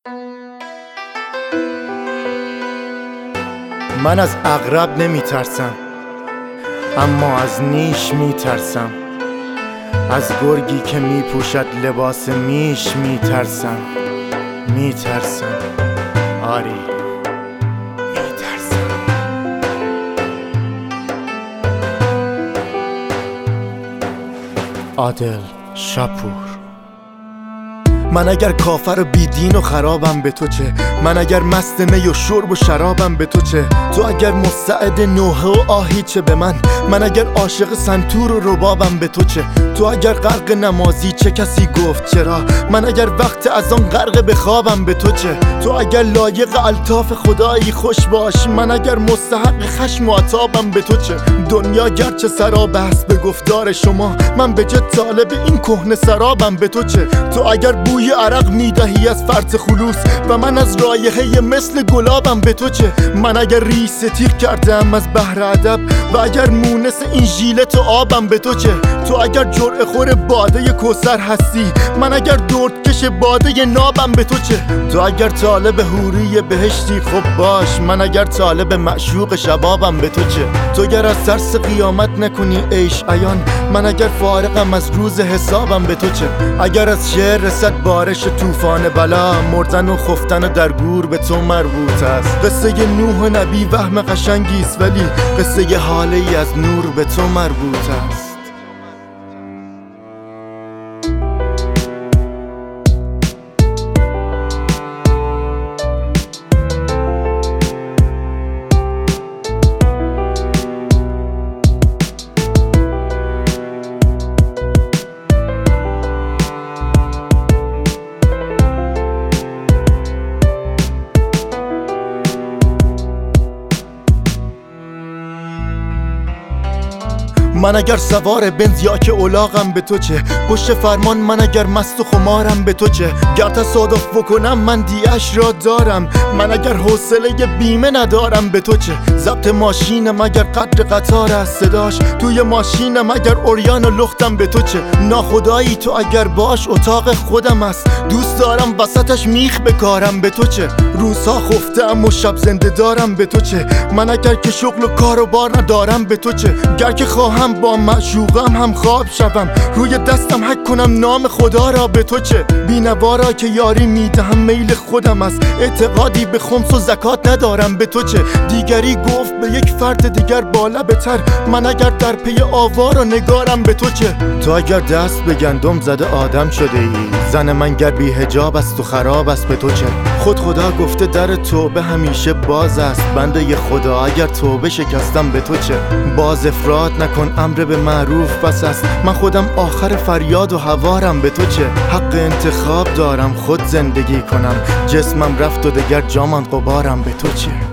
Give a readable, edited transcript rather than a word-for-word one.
من از عقرب نمی ترسم، اما از نیش می ترسم. از گرگی که می پوشد لباس میش می ترسم. می ترسم، آری می ترسم. عادل شاپور. من اگر کافر و بیدین و خرابم به تو چه؟ من اگر مست می و شرب و شرابم به تو چه؟ تو اگر مستعد نوحه و آهی چه به من؟ من اگر عاشق سنتور و ربابم به تو چه؟ تو اگر غرق نمازی چه کسی گفت چرا؟ من اگر وقت از آن غرق به خوابم به تو چه؟ تو اگر لایق الطاف خدایی خوش باش، من اگر مستحق خشم و عتابم به تو چه؟ دنیا گرچه سراب است به گفتار شما، من به جد طالب این کهنه سرابم به تو چه؟ تو اگر بوی عرق میدهی از فرط خلوص و من از رایحه مثل گلابم به تو چه؟ من اگر ریس تیغ کردم از بحر ادب و اگر مونس این ژیلت و آبم به تو چه؟ تو اگر جرعه خور باده کوثر هستی، من اگر دردکش باده نابم به تو چه؟ تو اگر طالب حوری بهشتی خب باش، من اگر طالب معشوق شبابم به تو چه؟ تو اگر از ترس قیامت نکنی عیش عیان، من اگر فارغم از روز حسابم به تو چه؟ اگر از شعر رسد بارش طوفان بلا، مردن و خفتن در گور به تو مربوط است. قصه نوح و نبی وهم قشنگی است، ولی قصه حاله ای از نور به تو مربوط است. من اگر سوار بنز یا که اولاغم به تو چه؟ پشت فرمان من اگر مست و خمارم به تو چه؟ گر تصادف بکنم من دیش را دارم، من اگر حوصله بیمه ندارم به تو چه؟ ضبط ماشینم اگر قدر قطار است صداش، توی ماشینم اگر عریان و لختم به تو چه؟ ناخدایی تو اگر باش اتاق خودم است، دوست دارم وسطش میخ بکارم به تو چه؟ روزها خفتم و شب زنده دارم به تو چه؟ من اگر که شغل و کار و بار ندارم به تو چه؟ گر که خواهم با معشوقم هم خواب شوم، روی دستم حک کنم نام خدا را به تو چه؟ بینوا را که یاری میدهم میل خودم است، اعتقادی به خمس و زکات ندارم به تو چه؟ دیگری گفت به یک فرد دیگر با لب تر، من اگر در پی آوار و نگارم به تو چه؟ تو اگر دست به گندم زده آدم شده ای، زن من گر بی حجاب است و خراب است به تو چه؟ خدا گفته در توبه همیشه باز است، بنده خدا اگر توبه شکستم به تو چه؟ باز افراد نکن، امر به معروف بس است، من خودم آخر فریاد و هوارم به تو چه؟ حق انتخاب دارم خود زندگی کنم، جسمم رفت و دگر جامم غبارم به تو چه؟